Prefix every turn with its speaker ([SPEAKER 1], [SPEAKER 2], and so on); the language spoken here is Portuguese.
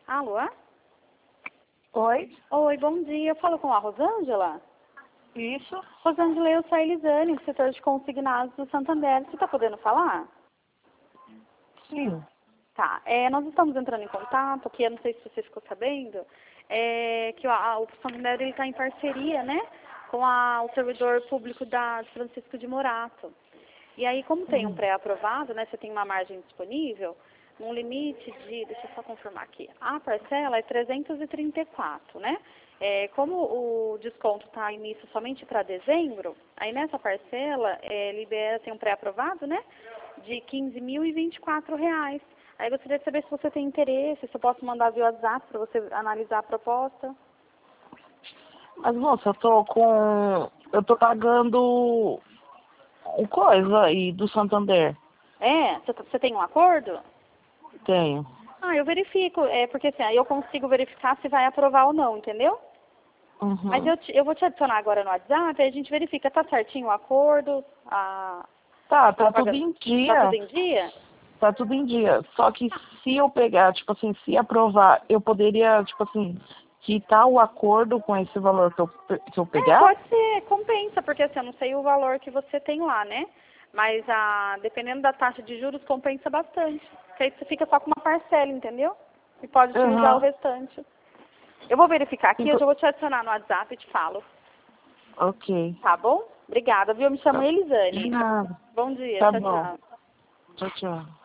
[SPEAKER 1] Alô?
[SPEAKER 2] Oi?
[SPEAKER 1] Oi, bom dia. Eu falo com a Rosângela?
[SPEAKER 2] Isso?
[SPEAKER 1] Rosângela, eu sou a Elisane, do setor de consignados do Santander. Você está podendo falar?
[SPEAKER 2] Sim.
[SPEAKER 1] Tá. Nós estamos entrando em contato, que eu não sei se você ficou sabendo, que o Santander está em parceria, né, com o servidor público da Francisco de Morato. E aí, como tem um pré-aprovado, né, você tem uma margem disponível, num limite de, deixa eu só confirmar aqui, a parcela é 334, né? Como o desconto está início somente para dezembro, aí nessa parcela libera, tem um pré-aprovado, né, de R$ 15.024. Aí eu gostaria de saber se você tem interesse, se eu posso mandar via WhatsApp para você analisar a proposta.
[SPEAKER 2] Mas, moça, eu tô pagando coisa aí do Santander.
[SPEAKER 1] Você tem um acordo?
[SPEAKER 2] Tenho.
[SPEAKER 1] Eu verifico, porque assim, aí eu consigo verificar se vai aprovar ou não, entendeu? Mas
[SPEAKER 2] Uhum.
[SPEAKER 1] eu vou te adicionar agora no WhatsApp, aí a gente verifica, tá certinho o acordo,
[SPEAKER 2] Tá
[SPEAKER 1] tá
[SPEAKER 2] tudo
[SPEAKER 1] pagando,
[SPEAKER 2] em
[SPEAKER 1] tá tudo
[SPEAKER 2] dia.
[SPEAKER 1] em dia?
[SPEAKER 2] Tá tudo em dia. Só que se eu pegar, tipo assim, se aprovar, eu poderia, tipo assim, quitar o acordo com esse valor que eu pegar?
[SPEAKER 1] Pode ser, compensa, porque assim, eu não sei o valor que você tem lá, né? Mas dependendo da taxa de juros, compensa bastante. Porque aí você fica só com uma parcela, entendeu? E pode utilizar o
[SPEAKER 2] Aham.
[SPEAKER 1] restante. Eu vou verificar aqui, eu
[SPEAKER 2] Então,
[SPEAKER 1] já vou te adicionar no WhatsApp e te falo.
[SPEAKER 2] ok.
[SPEAKER 1] Tá bom? Obrigada, viu? Eu me chamo
[SPEAKER 2] Tá. De
[SPEAKER 1] Elisane.
[SPEAKER 2] nada.
[SPEAKER 1] Bom dia,
[SPEAKER 2] Tá
[SPEAKER 1] tchau,
[SPEAKER 2] bom.
[SPEAKER 1] tchau.
[SPEAKER 2] Tchau, tchau.